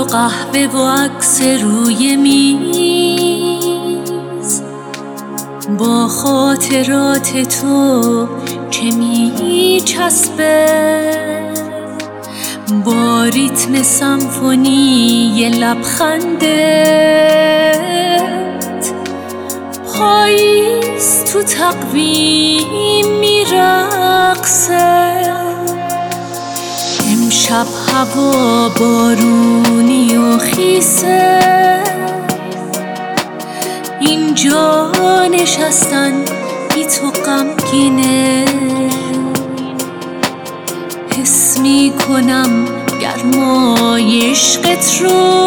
و قهوه و عکس روی میز، با خاطرات تو که میچسبه، با ریتم سمفونی لبخندت. پاییز تو تقویم میرقصه، امشب هوا بارونی و خیسه. اینجا نشستن بی تو غمگینه، حس میکنم گرمای عشقت رو.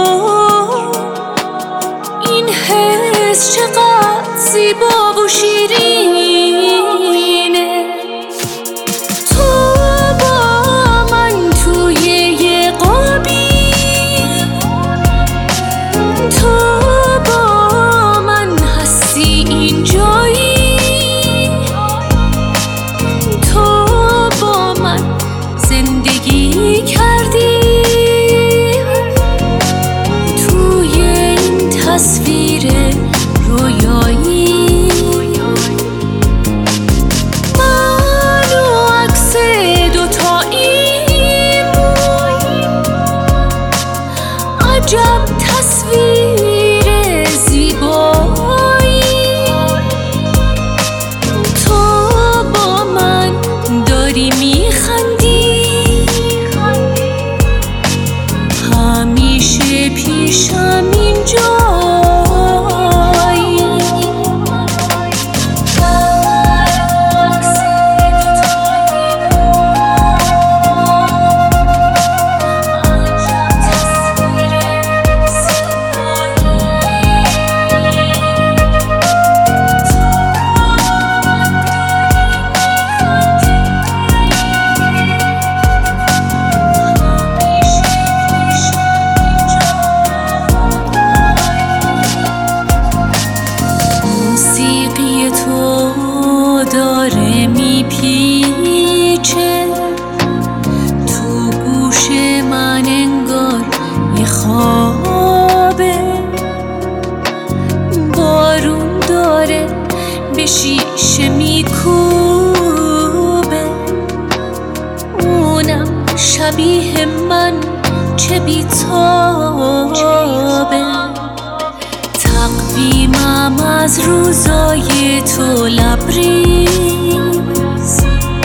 این حس چقدر زیبا و شیرینه. تو با من توی یه قابی، تو با من هستی اینجایی، تو با من زندگی کردی. توی این تصویر رویایی من و عکس دوتاییم، عجب تصویر زیبایی. تو با من داری میخندی، همیشه پیشم اینجایی. موسیقی تو داره میپیچه تو گوش من، انگار یه خوابه. بارون داره به شیشه میکوبه، اونم شبیه من چه بی‌تابه. تقویمم از روزای تو لبریز،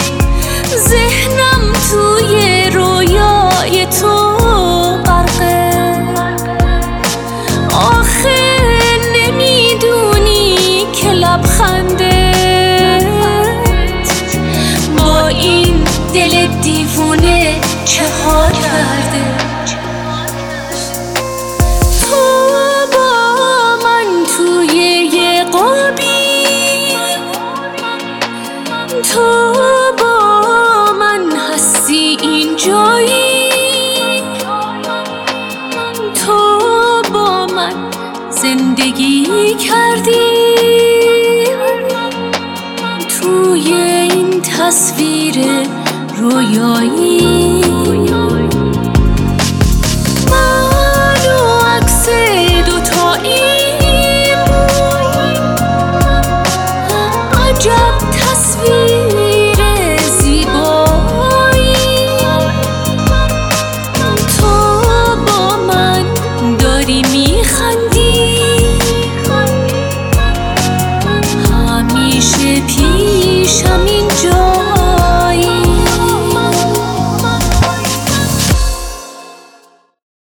ذهنم توی رویای تو غرقه. آخه نمیدونی که لبخندت با این دل دیوونه چه ها کرده. تو با من هستی اینجایی، تو با من زندگی کردی. توی این تصویر رویایی